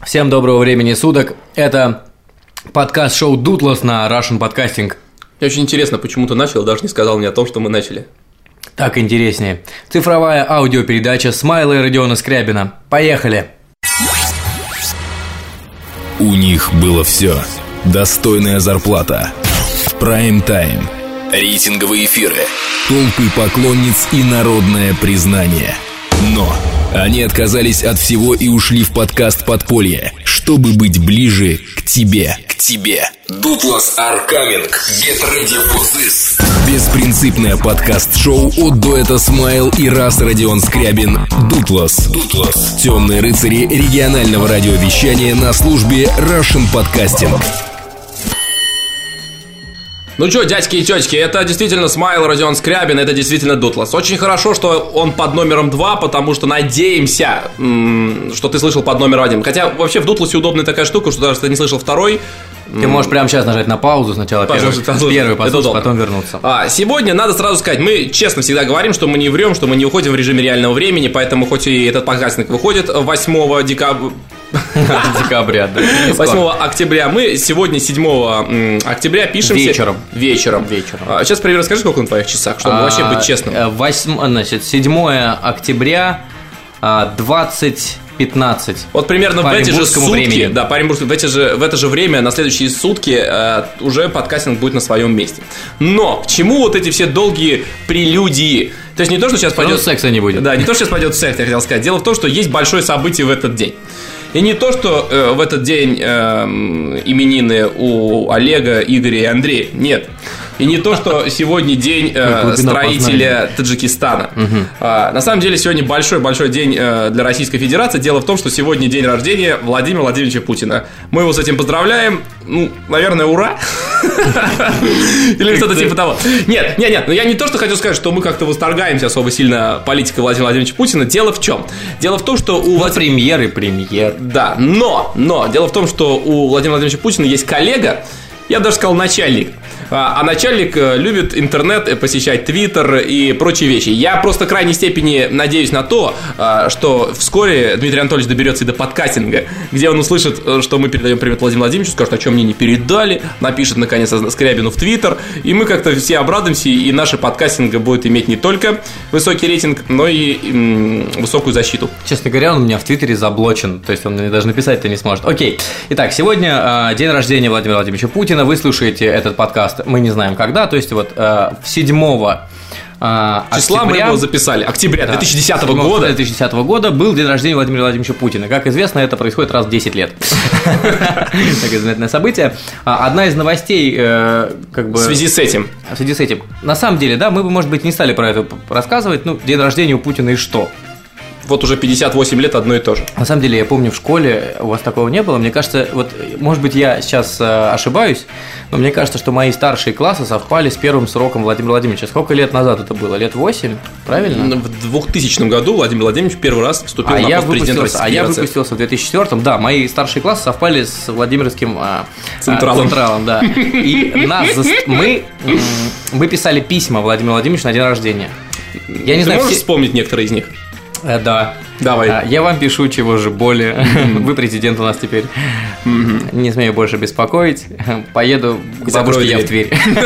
Всем доброго времени суток. Это подкаст-шоу «Дутлос» на Russian Podcasting. Мне очень интересно, почему ты начал, даже не сказал мне о том, что мы начали. Так интереснее. Цифровая аудиопередача Смайла и Родиона Скрябина. Поехали! У них было все. Достойная зарплата, прайм-тайм, рейтинговые эфиры, толпы поклонниц и народное признание. Но они отказались от всего и ушли в подкаст «Подполье», чтобы быть ближе к тебе. Дутлос are coming. Get ready for this. Беспринципное подкаст-шоу от дуэта Смайл и Родион Скрябин. Дутлос. Темные рыцари регионального радиовещания на службе Russian Podcasting. Ну чё, дядьки и тёчки, это действительно Смайл, Родион Скрябин, это действительно Дутлос. Очень хорошо, что он под номером 2, потому что надеемся, что ты слышал под номером 1. Хотя вообще в Дутлосе удобная такая штука, что даже если ты не слышал второй... Ты можешь прямо сейчас нажать на паузу, сначала первый послушать, потом вернуться. Сегодня надо сразу сказать, мы честно всегда говорим, что мы не врем, что мы не уходим в режиме реального времени, поэтому хоть и этот подкастинг выходит 8 декабря, 8 октября, мы сегодня 7 октября пишемся вечером. Сейчас, привет, расскажи, сколько на твоих часах, чтобы вообще быть честным. 7 октября 20:15. Вот примерно в эти же сутки, да, по оренбургскому, в это же время, на следующие сутки уже подкастинг будет на своем месте. Но к чему вот эти все долгие прелюдии? То есть не то, что сейчас пойдет... секса не будет. Да, не то, что сейчас пойдет секс, я хотел сказать. Дело в том, что есть большое событие в этот день. И не то, что в этот день именины у Олега, Игоря и Андрея. Нет. И не то, что сегодня день строителя Таджикистана. На самом деле, сегодня большой-большой день для Российской Федерации. Дело в том, что сегодня день рождения Владимира Владимировича Путина. Мы его с этим поздравляем. Ну, наверное, ура. Или что-то типа того. Нет. Но я не то, что хочу сказать, что мы как-то восторгаемся особо сильно политикой Владимира Владимировича Путина. Дело в чем? Дело в том, что у премьер. Да, но дело в том, что у Владимира Владимировича Путина есть коллега, я бы даже сказал начальник. А начальник любит интернет, посещать Твиттер и прочие вещи. Я просто в крайней степени надеюсь на то, что вскоре Дмитрий Анатольевич доберется и до подкастинга, где он услышит, что мы передаем привет Владимиру Владимировичу, скажет, о чем мне не передали, напишет наконец Скрябину в Твиттер, и мы как-то все обрадуемся, и наше подкастинг будет иметь не только высокий рейтинг, но и высокую защиту. Честно говоря, он у меня в Твиттере заблочен, то есть он мне даже написать-то не сможет. Окей. Итак, сегодня день рождения Владимира Владимировича Путина. Вы слушаете этот подкаст, мы не знаем когда, то есть вот 7 числа октября, мы его записали, октября 2010 года. 2010 года был день рождения Владимира Владимировича Путина. Как известно, это происходит раз в 10 лет. Такое знаменательное событие. Одна из новостей, в связи с этим. На самом деле, да, мы бы, может быть, не стали про это рассказывать. Ну, день рождения у Путина и что? Вот уже 58 лет одно и то же. На самом деле, я помню, в школе у вас такого не было. Мне кажется, вот, может быть, я сейчас ошибаюсь, но мне кажется, что мои старшие классы совпали с первым сроком Владимира Владимировича. Сколько лет назад это было? Лет 8, правильно? В 2000 году Владимир Владимирович первый раз вступил на пост президента Российской Федерации. А я выпустился в 2004. Да, мои старшие классы совпали с Владимирским Централом, да. И мы писали письма Владимиру Владимировичу на день рождения. Я не знаю, можешь вспомнить некоторые из них? Да. Давай. Я вам пишу, чего же боли. Вы президент у нас теперь. Не смею больше беспокоить. Поеду к бабушке я в Тверь.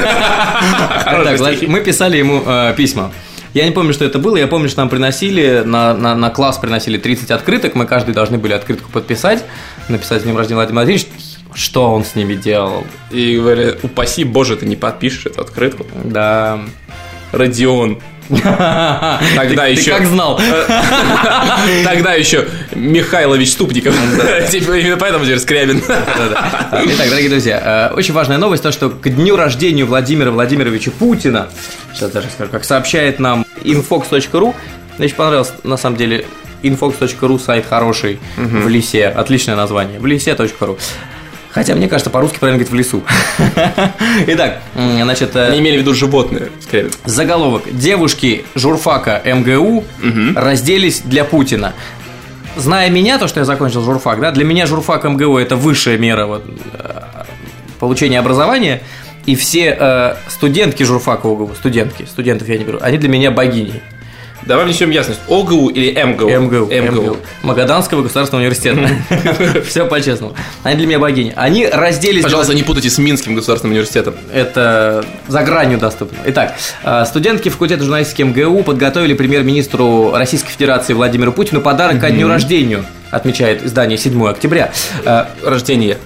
Мы писали ему письма. Я не помню, что это было. Я помню, что нам приносили, на класс приносили 30 открыток. Мы каждый должны были открытку подписать, написать с днем рождения Владимира Владимировича. Что он с ними делал? И говорят, упаси боже, ты не подпишешь эту открытку. Да. Родион. Тогда еще. Ты как знал? Тогда еще Михайлович Ступников. Именно поэтому теперь Скрябин. Итак, дорогие друзья, очень важная новость, то, что к дню рождения Владимира Владимировича Путина, сейчас даже скажу, как сообщает нам infox.ru, мне очень понравилось, на самом деле, infox.ru сайт хороший, в лесе, отличное название, в лесе.ру. Хотя, мне кажется, по-русски правильно говорить в лесу. Итак, значит... Они имели в виду животные, скорее. Заголовок. Девушки журфака МГУ разделись для Путина. Зная меня, то, что я закончил журфак, да, для меня журфак МГУ – это высшая мера получения образования. И все студентки журфака УГУ, студентов я не беру, они для меня богини. Давай внесем ясность. ОГУ или МГУ? МГУ. Магаданского государственного университета. Все по-честному. Они для меня богини. Они разделись... Пожалуйста, не путайте с Минским государственным университетом. Это за гранью доступно. Итак, студентки факультета журналистики МГУ подготовили премьер-министру Российской Федерации Владимиру Путину подарок ко дню рождения, отмечает издание 7 октября. Рождение.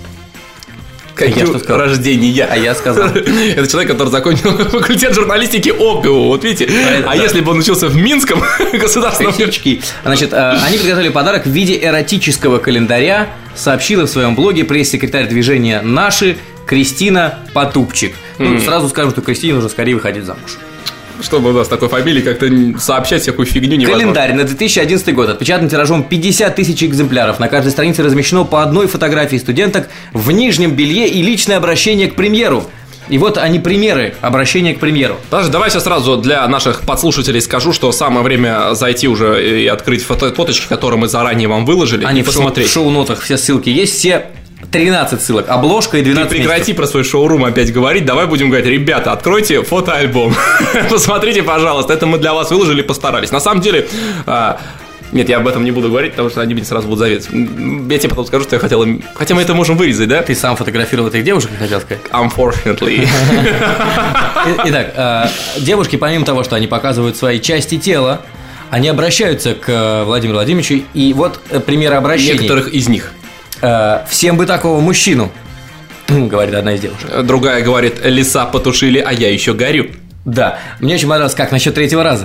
Я что сказал? Рождение. А я сказал. Это человек, который закончил факультет журналистики ОГУ. Вот видите. А если бы он учился в Минском государственном университете? Значит, они подготовили подарок в виде эротического календаря, сообщила в своем блоге пресс-секретарь движения «Наши» Кристина Потупчик. Ну, сразу скажем, что Кристине нужно скорее выходить замуж. Чтобы у нас такой фамилии как-то сообщать всякую фигню невозможно. Календарь на 2011 год отпечатан тиражом 50 тысяч экземпляров. На каждой странице размещено по одной фотографии студенток в нижнем белье и личное обращение к премьеру. И вот они примеры обращения к премьеру. Даже давай сейчас сразу для наших подслушателей скажу, что самое время зайти уже и открыть фоточки, которые мы заранее вам выложили, они и посмотреть. В шоу-нотах все ссылки есть, все 13 ссылок, обложка и 12 Ты прекрати месяцев. Про свой шоурум опять говорить. Давай будем говорить: ребята, откройте фотоальбом. Посмотрите, пожалуйста, это мы для вас выложили, постарались. На самом деле... Нет, я об этом не буду говорить, потому что они мне сразу будут заветить. Я тебе потом скажу, что я хотел... Хотя мы это можем вырезать, да? Ты сам фотографировал этих девушек, хотел сказать? Unfortunately. Итак, девушки, помимо того, что они показывают свои части тела, они обращаются к Владимиру Владимировичу. И вот примеры обращений. Некоторых из них. «Всем бы такого мужчину», говорит одна из девушек. Другая говорит: леса потушили, а я еще горю. Да, мне очень понравилось, как насчет третьего раза.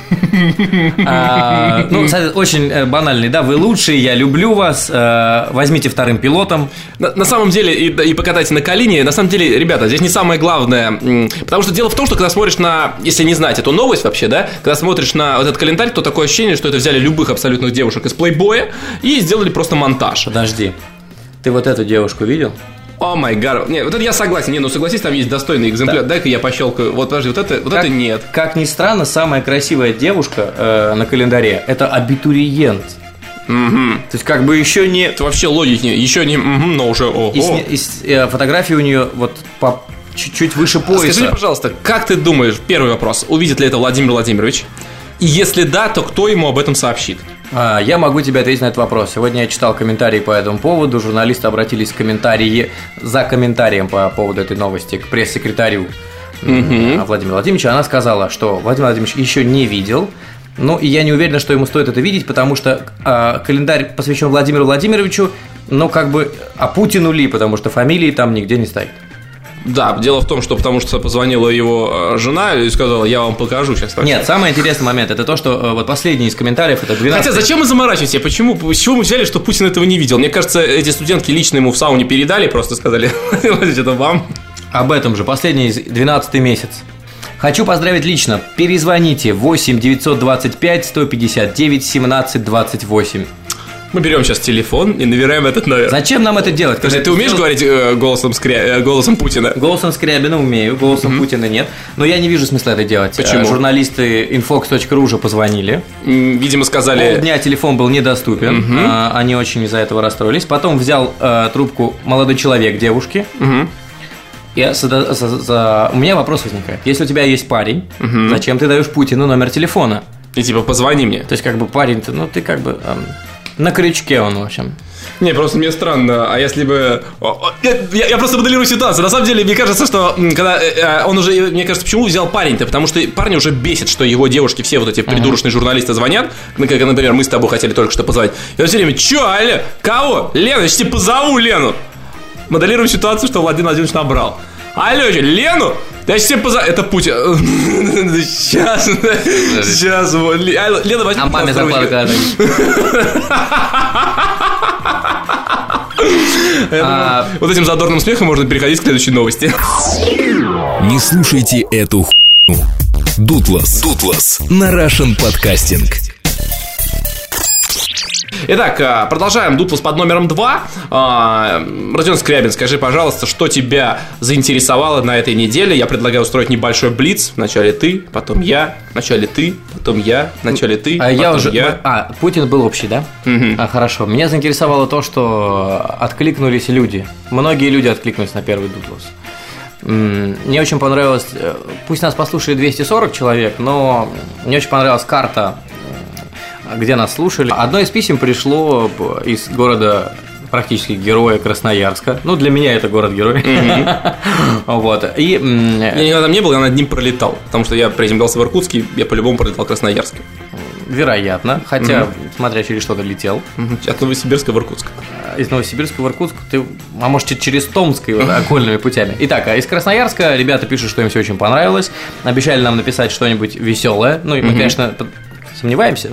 Ну, очень банальный, да, вы лучшие, я люблю вас, возьмите вторым пилотом. На самом деле, и покатайте на колени. На самом деле, ребята, здесь не самое главное. Потому что дело в том, что когда смотришь на, если не знать эту новость вообще, да, когда смотришь на вот этот календарь, то такое ощущение, что это взяли любых абсолютных девушек из плейбоя и сделали просто монтаж. Подожди, ты вот эту девушку видел? О май гад. Нет, вот это я согласен. Не, ну согласись, там есть достойный экземпляр. Да. Дай-ка я пощелкаю. Вот подожди, вот это нет. Как ни странно, самая красивая девушка на календаре – это абитуриент. Угу. То есть как бы еще не... Это вообще логики, еще не... но уже ого. И фотографии у нее вот по чуть-чуть выше пояса. Скажи мне, пожалуйста, как ты думаешь, первый вопрос, увидит ли это Владимир Владимирович? И если да, то кто ему об этом сообщит? Я могу тебе ответить на этот вопрос. Сегодня я читал комментарии по этому поводу. Журналисты обратились за комментарием по поводу этой новости к пресс-секретарю Владимира Владимировича. Она сказала, что Владимир Владимирович еще не видел. Ну, и я не уверена, что ему стоит это видеть, потому что календарь посвящен Владимиру Владимировичу, но как бы Путину ли, потому что фамилии там нигде не стоит. Да, дело в том, что потому что позвонила его жена и сказала: я вам покажу сейчас. Нет, самый интересный момент это то, что вот последний из комментариев это 12. Хотя зачем мы заморачиваемся? С чего мы взяли, что Путин этого не видел? Мне кажется, эти студентки лично ему в сауне передали, просто сказали: это вам. Об этом же, последний 12 месяц. Хочу поздравить лично. Перезвоните 8 925 159 17 28. Мы берем сейчас телефон и набираем этот номер. Зачем нам это делать? Ты умеешь говорить голосом Путина? Голосом Скрябина умею, голосом Путина нет. Но я не вижу смысла это делать. Почему? Журналисты infox.ru уже позвонили. Видимо, сказали... Полдня телефон был недоступен. Они очень из-за этого расстроились. Потом взял трубку молодой человек девушки. У меня вопрос возникает. Если у тебя есть парень, зачем ты даешь Путину номер телефона? И типа позвони мне. То есть как бы парень-то, ну ты как бы... На крючке он, в общем. Не, просто мне странно, а если бы... Я просто моделирую ситуацию. На самом деле, мне кажется, что когда он уже... Мне кажется, почему взял парень-то? Потому что парня уже бесит, что его девушки, все вот эти придурочные журналисты звонят. Как, например, мы с тобой хотели только что позвонить. И он все время: чё, алло, кого? Лена, я тебе позову Лену. Моделируем ситуацию, что Владимир Владимирович набрал. Алло, Лену? Я сейчас позову. Это Путин. Сейчас. Лена, возьми. А маме зарплату когда вот этим задорным смехом можно переходить к следующей новости. Не слушайте эту хуйню. Дутлас на Russian Podcasting. Итак, продолжаем Дутлас под номером 2. Родион Скрябин, скажи, пожалуйста, что тебя заинтересовало на этой неделе? Я предлагаю устроить небольшой блиц. Вначале ты, потом я, вначале ты, потом я, вначале ты, потом я. Путин был общий, да? Хорошо. Меня заинтересовало то, что откликнулись люди. Многие люди откликнулись на первый Дутлас. Мне очень понравилось, пусть нас послушали 240 человек, но мне очень понравилась карта, где нас слушали. Одно из писем пришло из города практически героя Красноярска. Ну, для меня это город-герой. Вот. И я никогда там не был, я над ним пролетал. Потому что я приземлился в Иркутске, я по-любому пролетал в Красноярске. Вероятно, хотя, смотря через что-то летел. От Новосибирска в Иркутск. Из Новосибирска в Иркутск ты, а может, через Томск окольными путями. Итак, из Красноярска ребята пишут, что им все очень понравилось. Обещали нам написать что-нибудь веселое. Ну, и мы, конечно, сомневаемся.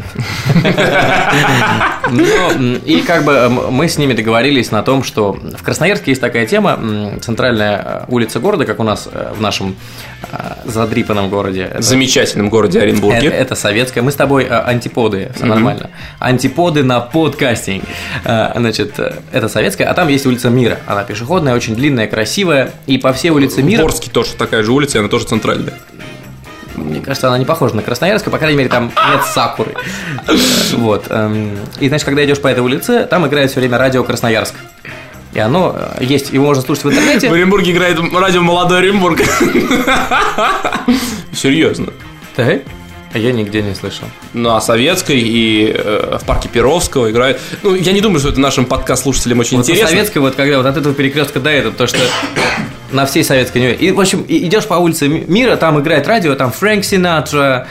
И как бы мы с ними договорились на том, что в Красноярске есть такая тема, центральная улица города, как у нас в нашем задрипанном городе. Замечательном городе Оренбурге. Это советская. Мы с тобой антиподы, все нормально. Антиподы на подкастинг. Значит, это советская, а там есть улица Мира. Она пешеходная, очень длинная, красивая. И по всей улице Мира... В Орске тоже такая же улица, она тоже центральная. Мне кажется, она не похожа на Красноярскую, по крайней мере, там нет сакуры. Вот. И, значит, когда идешь по этой улице, там играет все время радио Красноярск. И оно есть, его можно слушать в интернете. В Оренбурге играет радио «Молодой Оренбург». Серьезно. Да? А я нигде не слышал. Ну, а Советской и в парке Перовского играет. Ну, я не думаю, что это нашим подкаст-слушателям очень вот интересно. Советской, вот когда вот от этого перекрестка до этого, то что на всей Советской Неве. И, в общем, идешь по улице Мира, там играет радио, там Фрэнк Синатра,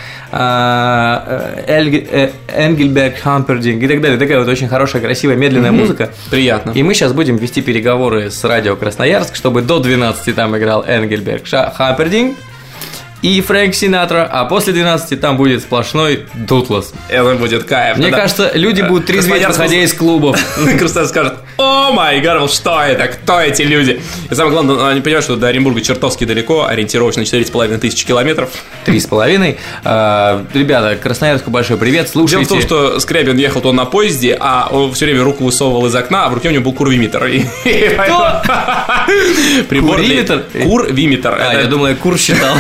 Энгельберг, Хампердинг и так далее. Такая вот очень хорошая, красивая, медленная музыка. Приятно. И мы сейчас будем вести переговоры с радио Красноярск, чтобы до 12 там играл Энгельберг, Хампердинг и Фрэнк Синатра, а после 12 там будет сплошной Дутлас. Это будет кайф. Мне кажется, люди будут трезветь, выходя из клубов. Красноярск скажет: о май гад, что это, кто эти люди? И самое главное, они понимают, что до Оренбурга чертовски далеко, ориентировочно 4500 километров. 3,5. Ребята, Красноярску большой привет, слушайте. Дело в том, что Скрябин ехал то на поезде, а он все время руку высовывал из окна, а в руке у него был курвиметр. Кто? Курвиметр? Курвиметр. Я думал, я кур считал.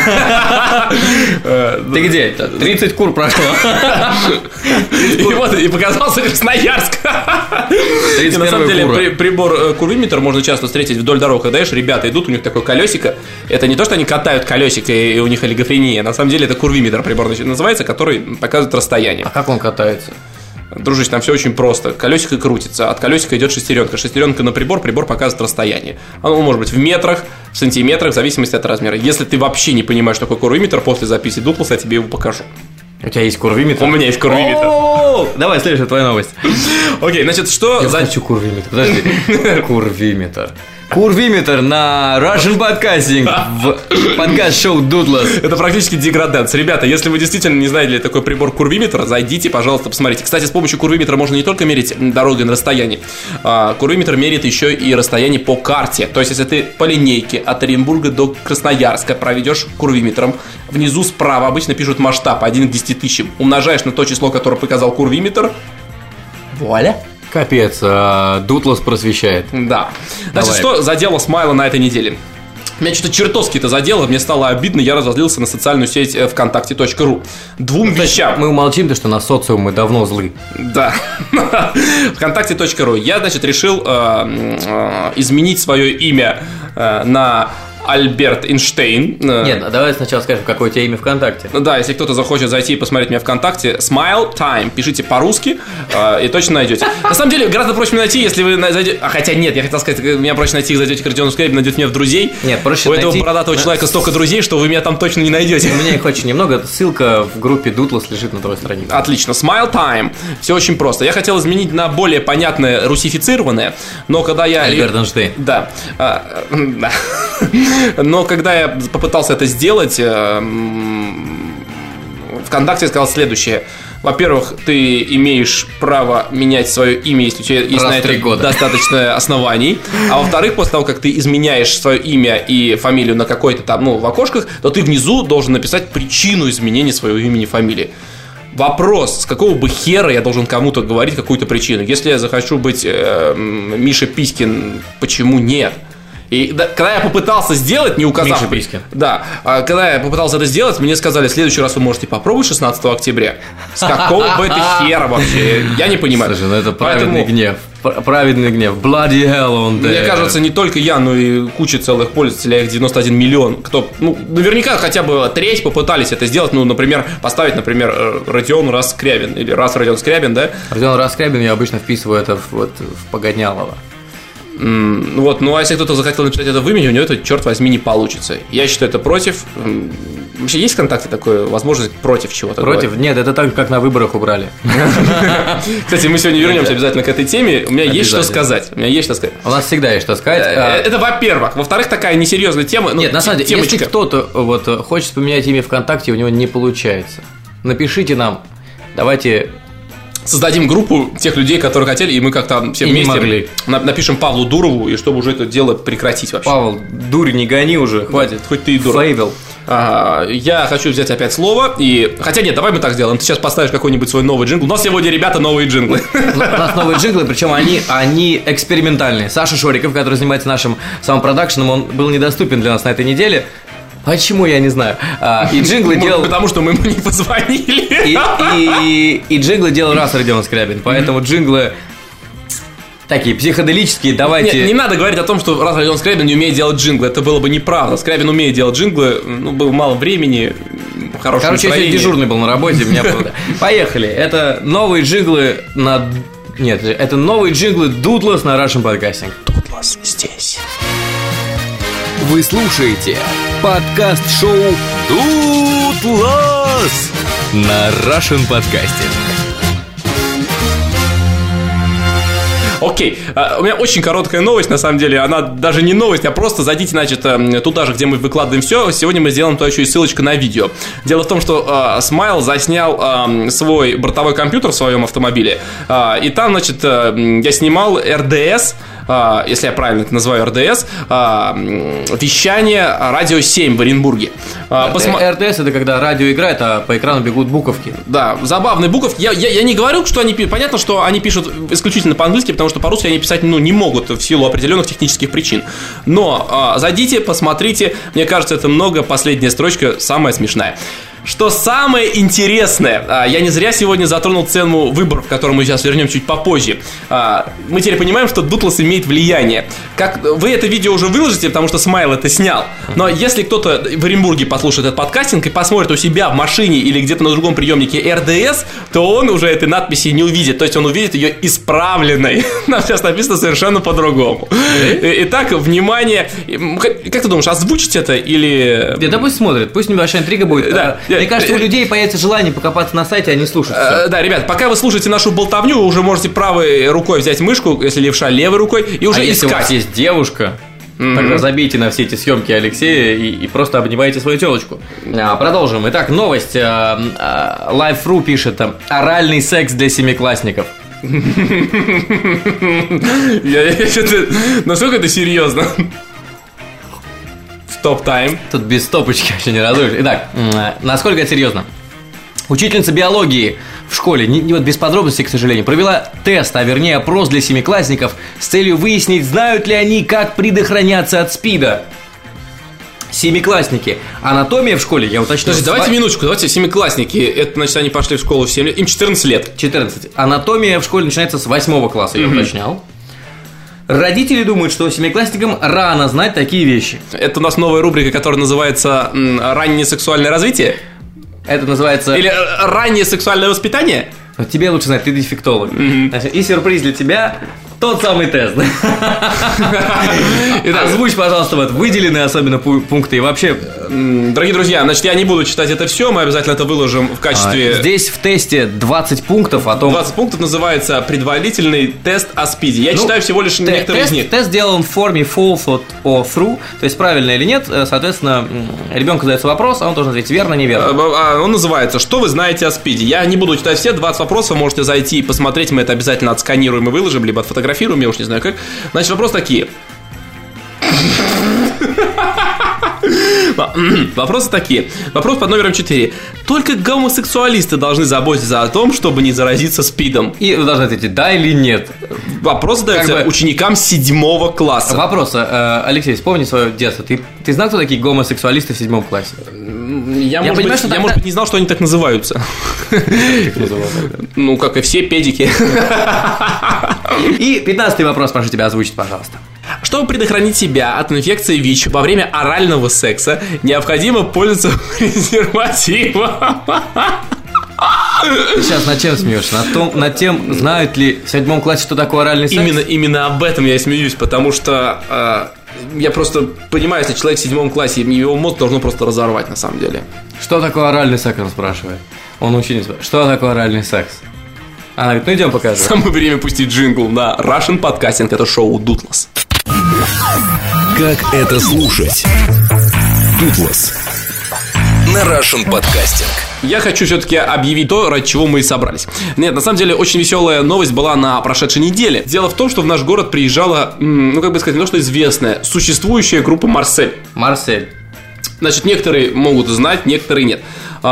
Ты где? 30 кур прошло. И вот, и показался Красноярск. На самом деле, прибор курвиметр можно часто встретить вдоль дорог. Когда ребята идут, у них такое колесико. Это не то, что они катают колесико и у них олигофрения. На самом деле, это курвиметр прибор называется, который показывает расстояние. А как он катается? Дружище, там все очень просто. Колесико крутится, от колесика идет шестеренка. Шестеренка на прибор показывает расстояние. Оно может быть в метрах, в сантиметрах, в зависимости от размера. Если ты вообще не понимаешь, что такое курвиметр, после записи Дутласа я тебе его покажу. У тебя есть курвиметр? У меня есть курвиметр. Давай, следующая твоя новость. Окей, значит, что... Я хочу курвиметр. Подожди. Курвиметр. Курвиметр на Russian Podcasting в подкаст-шоу Дутлас. Это практически деграданс. Ребята, если вы действительно не знаете такой прибор курвиметра, зайдите, пожалуйста, посмотрите. Кстати, с помощью курвиметра можно не только мерить дорогу на расстоянии. Курвиметр меряет еще и расстояние по карте. То есть, если ты по линейке от Оренбурга до Красноярска проведешь курвиметром, внизу справа обычно пишут масштаб 1 к 10 тысячам. Умножаешь на то число, которое показал курвиметр. Вуаля. Капец, Дутлас просвещает. Да. Значит, что задело Смайла на этой неделе? Меня что-то чертовски это задело, мне стало обидно, я разозлился на социальную сеть ВКонтакте.ру. Двум вещам. Мы умолчим, то, что на социум мы давно злы. Да. ВКонтакте.ру. Я, значит, решил изменить свое имя на Альберт Эйнштейн. Нет, давай сначала скажем, какое у тебя имя ВКонтакте. Да, если кто-то захочет зайти и посмотреть меня ВКонтакте, Smile Time, пишите по-русски и точно найдете. На самом деле, гораздо проще меня найти, если вы зайдете... хотя нет, я хотел сказать, меня проще найти, зайдете к Родиону Скрябину, найдете меня в друзей. Нет, проще найти. У этого бородатого человека столько друзей, что вы меня там точно не найдете. У меня их очень немного, ссылка в группе Дутлас лежит на твоей странице. Отлично, Smile Time, все очень просто. Я хотел изменить на более понятное русифицированное, но когда я... Альберт Эйнштейн. Да. Да. Но когда я попытался это сделать, ВКонтакте сказал следующее. Во-первых, ты имеешь право менять свое имя, если у тебя есть на это достаточно оснований. А во-вторых, после того, как ты изменяешь свое имя и фамилию на какой-то там, в окошках, то ты внизу должен написать причину изменения своего имени и фамилии. Вопрос, с какого бы хера я должен кому-то говорить какую-то причину? Если я захочу быть Миша Писькин, почему нет? И когда я попытался сделать, не указав... Да, когда я попытался это сделать, мне сказали, в следующий раз вы можете попробовать 16 октября. С какого бы это хера вообще? Я не понимаю. Слушай, ну это праведный гнев. Праведный гнев. Bloody hell on there. Мне кажется, не только я, но и куча целых пользователей, их 91 миллион. Кто, наверняка хотя бы треть попытались это сделать. Ну, например, поставить, Родион Раскрябин. Или раз Родион Скрябин, да? Родион Раскрябин, я обычно вписываю это в Погонялова. Вот, ну а если кто-то захотел написать это в имени, у него это, черт возьми, не получится. Я считаю, это против. Вообще есть в ВКонтакте такая возможность против чего-то? Против? Говорить? Нет, это так, как на выборах убрали. Кстати, мы сегодня вернемся обязательно к этой теме. У меня есть что сказать. У нас всегда есть что сказать. Это во-первых. Во-вторых, такая несерьезная тема. Нет, на самом деле, если кто-то хочет поменять имя ВКонтакте, у него не получается. Напишите нам. Давайте создадим группу тех людей, которые хотели, и мы как-то все вместе напишем Павлу Дурову, и чтобы уже это дело прекратить вообще. Павел, дурь не гони уже, хватит. Хоть ты и дурак. Фейвел. Я хочу взять опять слово. Хотя нет, давай мы так сделаем. Ты сейчас поставишь какой-нибудь свой новый джингл. У нас сегодня, ребята, новые джинглы. У нас новые джинглы, причем они экспериментальные. Саша Шориков, который занимается нашим самопродакшеном, он был недоступен для нас на этой неделе. Почему, я не знаю. И джинглы делал... Потому что мы ему не позвонили. И джинглы делал раз Родион Скрябин. Поэтому джинглы такие психоделические, давайте... Не надо говорить о том, что раз Родион Скрябин не умеет делать джинглы. Это было бы неправда. Скрябин умеет делать джинглы, было мало времени, хорошее настроение. Я дежурный был на работе, меня правда. Поехали. Это новые джинглы на... Нет, это новые джинглы Дудлас на Russian Podcasting. Дудлас здесь. Вы слушаете подкаст-шоу «Дудлас» на Russian Podcasting. Окей, у меня очень короткая новость, на самом деле, она даже не новость, а просто зайдите, значит, туда же, где мы выкладываем все. Сегодня мы сделаем туда еще и ссылочку на видео. Дело в том, что Смайл заснял свой бортовой компьютер в своем автомобиле, и там, значит, я снимал РДС, если я правильно это называю, РДС, вещание Радио 7 в Оренбурге. РДС — это когда радио играет, а по экрану бегут буковки. Да, забавные буковки. Я не говорю, что они пишут. Понятно, что они пишут исключительно по-английски, потому что по-русски они писать не могут в силу определенных технических причин. Но зайдите, посмотрите. Мне кажется, это много. Последняя строчка самая смешная. Что самое интересное, я не зря сегодня затронул тему выборов, к которому мы сейчас вернем чуть попозже. Мы теперь понимаем, что Дутлас имеет влияние. Вы это видео уже выложите, потому что Смайл это снял. Но если кто-то в Оренбурге послушает этот подкастинг и посмотрит у себя в машине или где-то на другом приемнике РДС, то он уже этой надписи не увидит. То есть он увидит ее исправленной. Нам сейчас написано совершенно по-другому. Итак, внимание. Как ты думаешь, озвучить это или... Да пусть смотрит, пусть небольшая интрига будет. Да. Мне кажется, у людей появится желание покопаться на сайте, а не слушать. Да, ребят, пока вы слушаете нашу болтовню, вы уже можете правой рукой взять мышку, если левша левой рукой, и уже искать. Если у вас есть девушка, тогда забейте на все эти съемки Алексея и просто обнимайте свою телочку. Продолжим. Итак, новость. Life.ru пишет: оральный секс для семиклассников. Насколько это серьезно? Стоп-тайм. Тут без стопочки вообще не разрушишь. Итак, насколько это серьезно? Учительница биологии в школе, без подробностей, к сожалению, провела тест, а вернее опрос для семиклассников с целью выяснить, знают ли они, как предохраняться от СПИДа. Семиклассники. Анатомия в школе, я уточню. Подожди, давайте минуточку, давайте семиклассники. Это, значит, они пошли в школу в 7 лет. Им 14 лет. 14. Анатомия в школе начинается с 8 класса, я уточнял. Родители думают, что семиклассникам рано знать такие вещи. Это у нас новая рубрика, которая называется «Раннее сексуальное развитие». Это называется... Или «Раннее сексуальное воспитание». Но тебе лучше знать, ты дефектолог. И сюрприз для тебя — тот самый тест. Озвучь, пожалуйста, выделенные особенно пункты. И вообще... Дорогие друзья, значит, я не буду читать это все. Мы обязательно это выложим в качестве... Здесь в тесте 20 пунктов о том... 20 пунктов называется «Предварительный тест о СПИДе». Я читаю всего лишь некоторые из них. Тест сделан в форме false or true, то есть правильно или нет. Соответственно, ребенку задается вопрос, а он должен ответить верно, неверно. Он называется «Что вы знаете о СПИДе?». Я не буду читать все 20 вопросов. Вы можете зайти и посмотреть. Мы это обязательно отсканируем и выложим, либо отфотографируем, я уж не знаю как. Значит, вопрос такие. Вопросы такие. Вопрос под номером 4. Только гомосексуалисты должны заботиться о том, чтобы не заразиться СПИДом. И вы должны ответить, да или нет. Вопрос задается ученикам 7 класса. Вопрос, Алексей, вспомни свое детство. Ты знал, кто такие гомосексуалисты в 7 классе? Я может быть, не знал, что они так называются. Ну, как и все педики. И 15-й вопрос, прошу тебя озвучить, пожалуйста. Чтобы предохранить себя от инфекции ВИЧ во время орального секса, необходимо пользоваться презервативом. Ты сейчас над чем смеешься? Над тем, знают ли в 7 классе, что такое оральный секс? Именно об этом я и смеюсь, потому что я просто понимаю, если человек в 7 классе, его мозг должно просто разорвать на самом деле. Что такое оральный секс, он спрашивает. Он ученик спрашивает, что такое оральный секс? Она говорит, ну идем покажем. Самое время пустить джингл на Russian Podcasting, это шоу Дутлас. Как это слушать? Дутлас на Russian Podcasting. Я хочу все-таки объявить то, ради чего мы и собрались. Нет, на самом деле, очень веселая новость была на прошедшей неделе. Дело в том, что в наш город приезжала, ну, как бы сказать, не то, что известная, существующая группа «Марсель». «Марсель». Значит, некоторые могут знать, некоторые нет.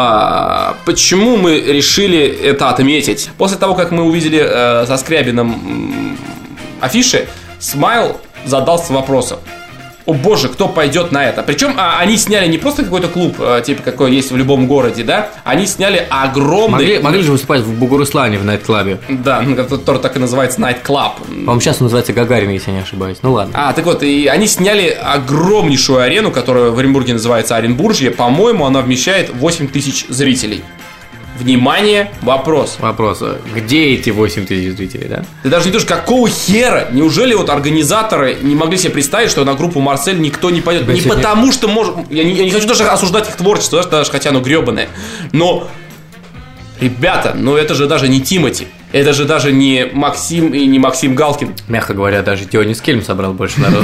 Почему мы решили это отметить? После того, как мы увидели со Скрябиным афиши, Смайл задался вопросом: о боже, кто пойдет на это? Причем они сняли не просто какой-то клуб, типа какой есть в любом городе, да? Они сняли огромный... Могли же выступать в Бугуруслане в найт-клабе. Да, который так и называется Night Club. По-моему, сейчас он называется Гагарин, если я не ошибаюсь. Ну ладно. Так вот, и они сняли огромнейшую арену, которая в Оренбурге называется Оренбуржье. По-моему, она вмещает 8 тысяч зрителей. Внимание, вопрос. Вопрос, где эти 8 тысяч зрителей, да? Ты даже не думаешь, какого хера? Неужели вот организаторы не могли себе представить, что на группу «Марсель» никто не пойдет? Не потому что, может... Я не хочу даже осуждать их творчество, даже хотя оно гребаное. Но, ребята, это же даже не Тимати. Это же даже не Максим и не Максим Галкин. Мягко говоря, даже Дионис Кельм собрал больше народа.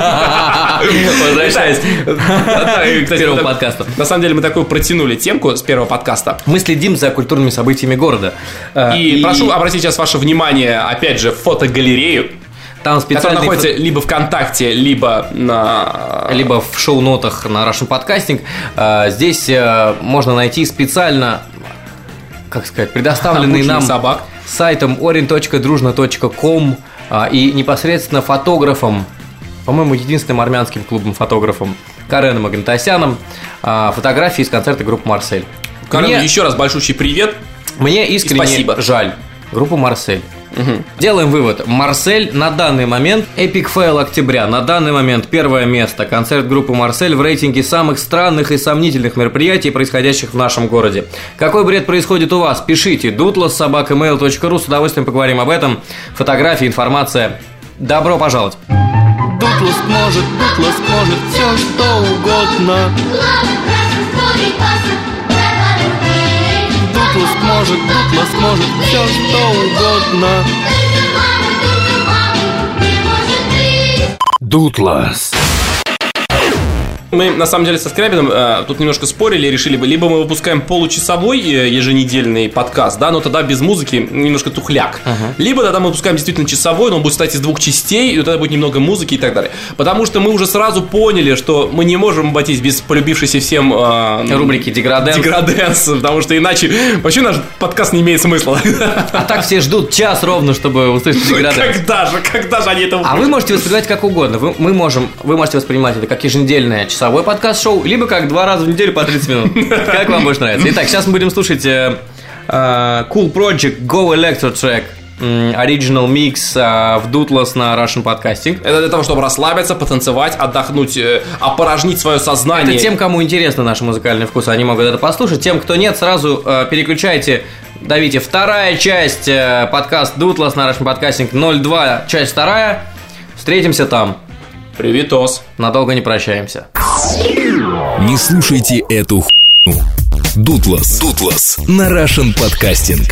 Возвращаясь к первому подкасту. На самом деле мы такую протянули темку с первого подкаста. Мы следим за культурными событиями города. И прошу обратить сейчас ваше внимание, опять же, в фотогалерею. Там который находится либо ВКонтакте, либо в шоу-нотах на Russian Podcasting. Здесь можно найти специально, как сказать, предоставленный нам сайтом orin.дружно.com и непосредственно фотографом, по-моему, единственным армянским клубом-фотографом Кареном Агантасяном, фотографии из концерта группы «Марсель». Карен, еще раз большущий привет. Мне искренне жаль группу «Марсель». Угу. Делаем вывод. «Марсель» на данный момент эпик фейл октября. На данный момент первое место. Концерт группы «Марсель» в рейтинге самых странных и сомнительных мероприятий, происходящих в нашем городе. Какой бред происходит у вас? Пишите dutlas@mail.ru. С удовольствием поговорим об этом. Фотографии, информация. Добро пожаловать. Дутлас может все что угодно. Дутлас может все что угодно. Дутлас. Мы, на самом деле, со Скрябиным тут немножко спорили, решили бы, либо мы выпускаем получасовой еженедельный подкаст, да, но тогда без музыки немножко тухляк. Либо тогда мы выпускаем действительно часовой, но он будет состоять из 2 частей, и тогда будет немного музыки и так далее. Потому что мы уже сразу поняли, что мы не можем обойтись без полюбившейся всем рубрики «Деграденс», потому что иначе вообще наш подкаст не имеет смысла. А так все ждут час ровно, чтобы услышать «Деграденс». Когда же они это услышат? А вы можете воспринимать как угодно. Вы можете воспринимать это как еженедельное часовой подкаст-шоу, либо как 2 раза в неделю по 30 минут. Как вам больше нравится? Итак, сейчас мы будем слушать Cool Project Go Electro Track Original Mix в Дутлас на Russian Podcasting. Это для того, чтобы расслабиться, потанцевать, отдохнуть, опорожнить свое сознание. Это тем, кому интересны наши музыкальные вкусы, они могут это послушать. Тем, кто нет, сразу переключайте, давите 2-я часть подкаст Дутлас на Russian Podcasting 02, часть 2. Встретимся там. Привитос. Надолго не прощаемся. Не слушайте эту хуйню. Дутлас на Russian Podcasting.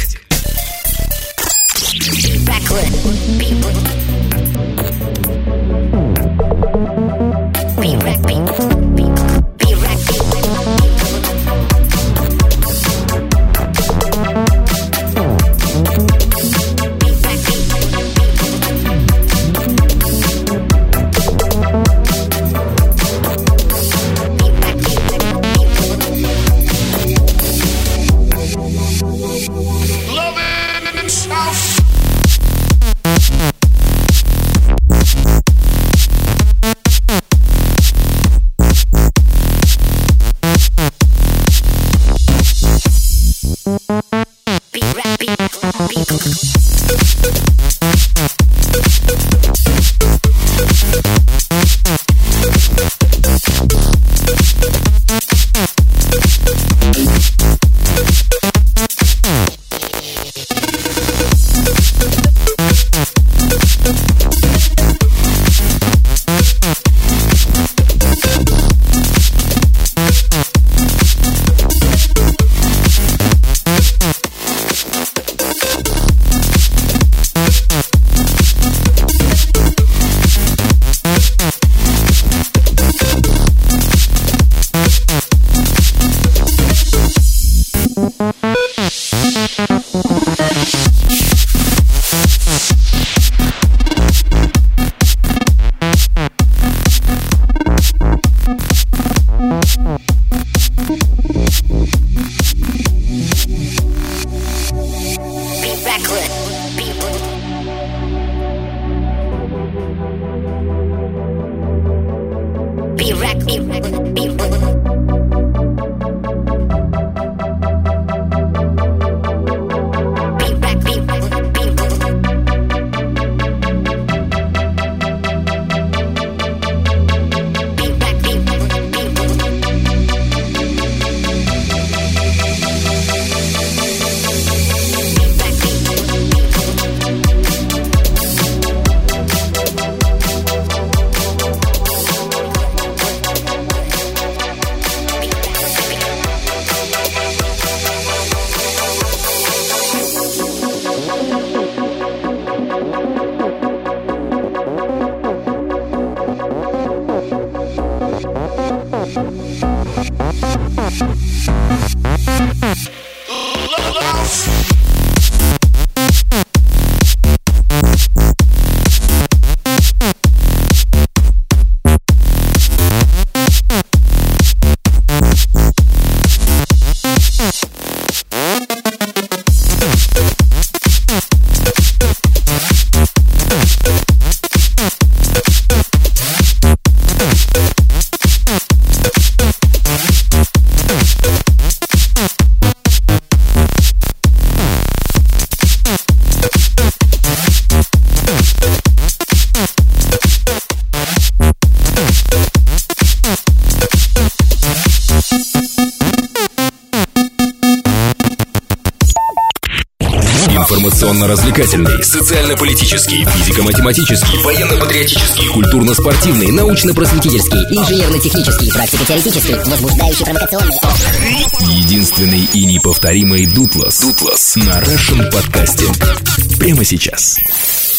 Информационно-развлекательный, социально-политический, физико-математический, военно-патриотический, культурно-спортивный, научно-просветительский, инженерно-технический, практико-теоретический, возбуждающий, провокационный. Единственный и неповторимый Дутлас на Russian Podcasting. Прямо сейчас.